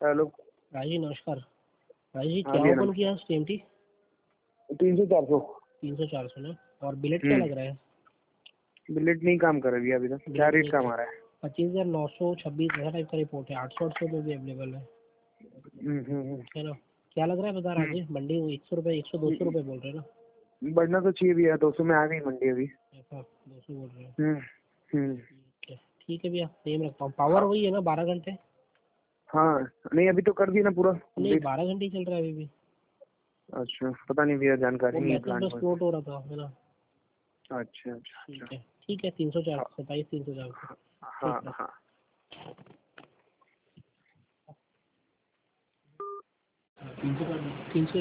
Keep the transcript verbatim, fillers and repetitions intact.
Hello भाई जी नमस्कार। भाई जी हाँ क्या भैया ओपन नमस्कार। किया टीएमटी? तीन सौ चार सौ। तीन सौ चार सौ ना। और बिलेट क्या हम्म लग रहा है? बिलेट नहीं काम कर रही अभी तक। क्या बिलेट रेट नहीं का कर हमारा है? पच्चीस हजार नौ सौ छब्बीस ऐसा टाइप का रिपोर्ट है। आठ सौ आठ सौ में भी अवेलेबल है हम्म हम्म है ना? क्या लग रहा है बाजार हम्म आज मंडी एक सौ रुपये एक सौ दो सौ हम्म, रुपये बोल रहे हैं ना? बढ़ना तो चाहिए भैया, दो सौ में आ गई मंडी अभी। ऐसा दो सौ बोल रहे हैं? हम्म हम्म ठीक है ठीक है भैया सेम रखता हूँ। पावर हाँ वही है ना बारह घंटे? हाँ, नहीं अभी तो कर दी ना पूरा नहीं कंप्लीट। बारह घंटे ही चल रहा है अभी भी। अच्छा पता नहीं भैया, जानकारी वो नहीं है मैसेज प्लांट बस में। फ्लोट हो रहा था है ना? अच्छा अच्छा अच्छा। ठीक है ठीक है तीन सौ चार हाँ सौ सत्ताईस तीन सौ चार सौ। हाँ ठीक है। हाँ। तीन सौ तीन सौ